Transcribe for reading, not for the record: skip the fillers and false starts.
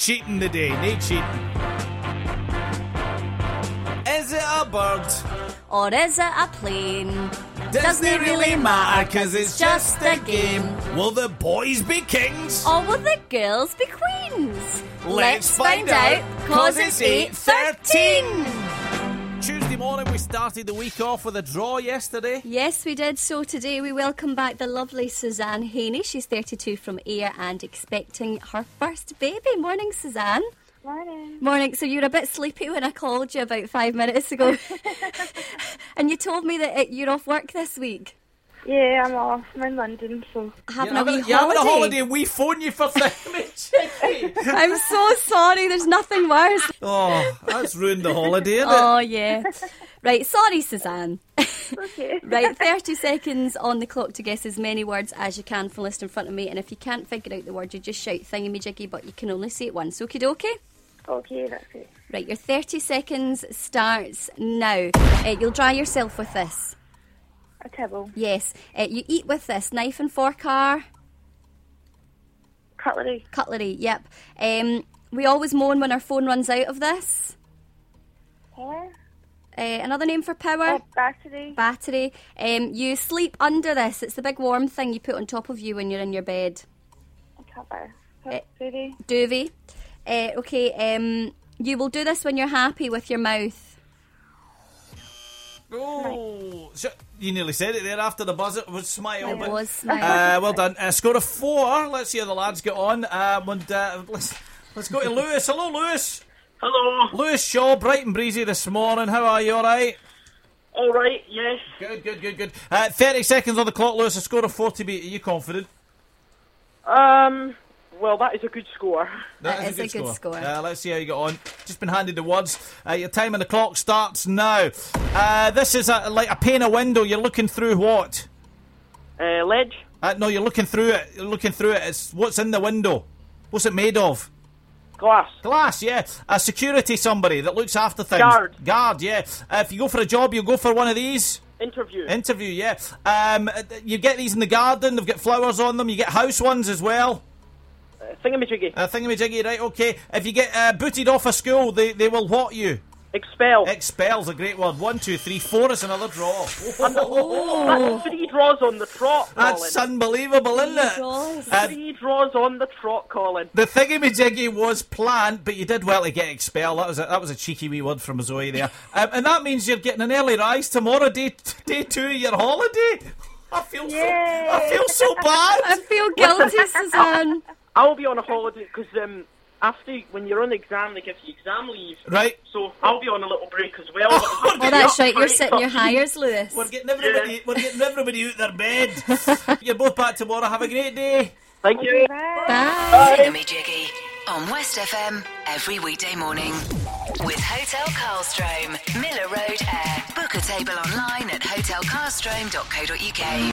cheating today, no cheating. Is it a bird? Or is it a plane? Doesn't it really matter, cause it's just a game. Will the boys be kings? Or will the girls be queens? Let's find out, cause it's 8:13. Tuesday morning we started the week off with a draw yesterday. Yes, we did. So today we welcome back the lovely Suzanne Haney. She's 32 from Ayr and expecting her first baby. Morning, Suzanne. Morning. Morning. So you were a bit sleepy when I called you about 5 minutes ago. And you told me that you're off work this week. Yeah, I'm off. I'm in London, so... Having a wee holiday. You're having a holiday and we phone you for things. I'm so sorry, there's nothing worse. Oh, that's ruined the holiday, isn't it? Oh, yeah. Right, sorry, Suzanne. Okay. Right, 30 seconds on the clock to guess as many words as you can from the list in front of me. And if you can't figure out the word, you just shout thingamajiggy, but you can only say it once. Okie dokie? Okay, that's it. Right, your 30 seconds starts now. You'll dry yourself with this. A table. Yes. You eat with this. Knife and fork are? Cutlery. Cutlery, yep. We always moan when our phone runs out of this. Power. Another name for power? Oh, battery. Battery. You sleep under this. It's the big warm thing you put on top of you when you're in your bed. A cover. Duvet. Duvet. Okay, you will do this when you're happy with your mouth. Oh, so you nearly said it there after the buzzer. It was smile. It but, was smile. well done. Score of 4. Let's see how the lads get on. Let's go to Lewis. Hello, Lewis. Hello. Lewis Shaw, bright and breezy this morning. How are you? All right? All right, yes. Good. 30 seconds on the clock, Lewis. A score of 4 to beat. Are you confident? Well, that is a good score. That is a good score. Let's see how you get on. Just been handed the words. Your time on the clock starts now. This is like a pane of window. You're looking through what? Ledge. No, you're looking through it. It's what's in the window. What's it made of? Glass, yeah. Security, somebody that looks after things. Guard, yeah. If you go for a job, you'll go for one of these. Interview, yeah. You get these in the garden. They've got flowers on them. You get house ones as well. Thingamajiggy. Right, okay. If you get booted off of school, they will what you? Expel. Expel's a great word. 1, 2, 3, 4 is another draw. That's 3 draws on the trot, Colin. That's unbelievable, isn't it? 3 draws on the trot, Colin. The thingamajiggy was planned, but you did well to get expelled. That was a cheeky wee word from Zoe there. And that means you're getting an early rise tomorrow, day 2 of your holiday. I feel so bad. I feel guilty, Suzanne. I'll be on a holiday because after, when you're on the exam, they give you exam leave. Right. So I'll be on a little break as well. Oh, that's right. You're sitting your hires, Lewis. We're getting everybody out their bed. You're both back tomorrow. Have a great day. Thank you. Bye. Thingamajiggy on West FM every weekday morning with Hotel Carlstrom, Miller Road, Ayr. Book a table online at hotelcarlstrom.co.uk.